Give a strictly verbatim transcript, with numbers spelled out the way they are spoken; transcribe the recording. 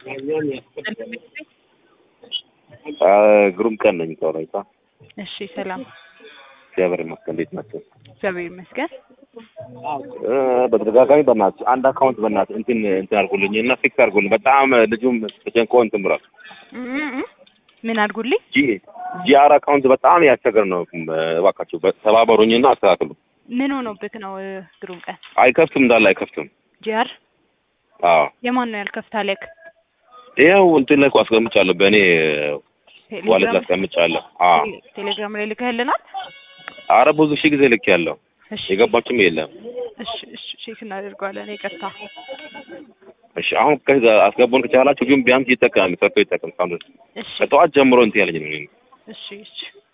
ግሩም ቀን ነኝ ተወራይታ እሺ ሰላም እግዚአብሔር ይመስገን እንዴት ናቸው? እግዚአብሔር ይመስገን። በተደጋጋሚ በእናትህ አንድ አካውንት በእናትህ እንትን እንትን አድርጉልኝ እና ፊክስ አድርጉልኝ። በጣም ልጁም ተጨንቆ እንትን ብሏል። ምን አድርጉልኝ? ጂ ጂአር አካውንት በጣም ያስቸገር ነው። እባካችሁ ተባበሩኝና አስተካክሉ። ምን ሆኖብክ ነው ግሩም ቀን? አይከፍትም እንዳለ አይከፍትም። ጂአር አዎ የማን ነው ያልከፍታለክ? ይኸው እንትን ላይ አስቀምጫለሁ በእኔ ዋሌት ላይ አስቀምጫለሁ። አዎ ቴሌግራም ላይ ልከህልናል? ኧረ ብዙ ሺህ ጊዜ ልኬያለሁ። የገባችም የለም። እሺ እሺ ቼክ እናደርጋለን። ይቅርታ። እሺ አሁን ከዛ አስገቡን ከቻላችሁ ግን ቢያንስ ይጠቀም ሰርቶ ይጠቀም ካሉ እሺ ከጠዋት ጀምሮ እንትን ያለኝ ነው። እሺ እሺ